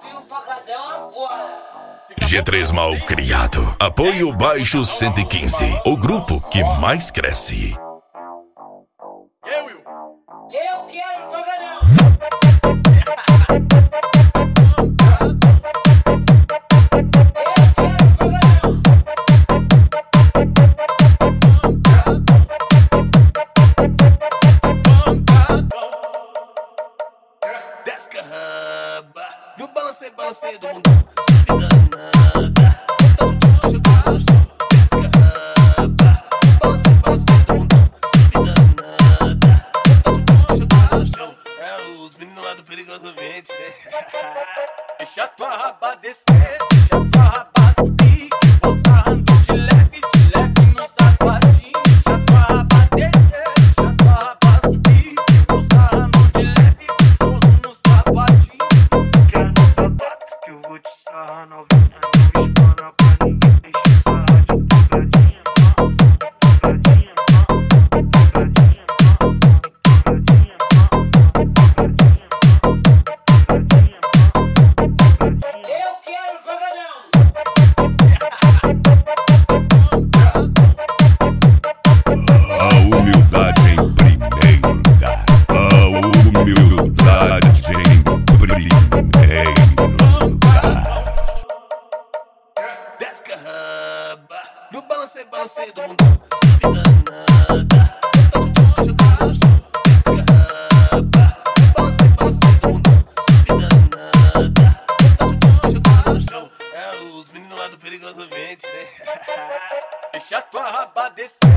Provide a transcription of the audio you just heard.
desafio pancadão agora. G3 mal criado. Apoio Baixo 115. O grupo que mais cresce. Eu quero pancadão. Desce raba, no balancei, balancei do mundo. Sobe danada, bota o jogo no chão. Desce raba, balancei, balancei do mundo. Sobe danada, bota o jogo no chão. É os meninos lá do Perigosamente, né? Deixa tua raba descer, deixa tua raba subir. Que vou sarrando de leve no sapatinho. Deixa tua raba descer, deixa tua raba subir. Que vou sarrando de leve gostoso no sapatinho. Quer no sapato que eu vou te sarrar novinha. Não espana pra ninguém, deixa sarrar de dobradinha. Dobradinha, dobradinha, dobradinha, dobradinha, dobradinha. Eu quero pancadão. A humildade em primeiro lugar. A humildade em primeiro lugar. Desce raba, no balancei, balancei do mundo. Sobe danada, bota o jogo no chão. Desce raba, no balancei, balancei do mundo. Sobe danada, bota o jogo no chão. É os meninos lá do Perigosamente, né? Deixa tua raba descer,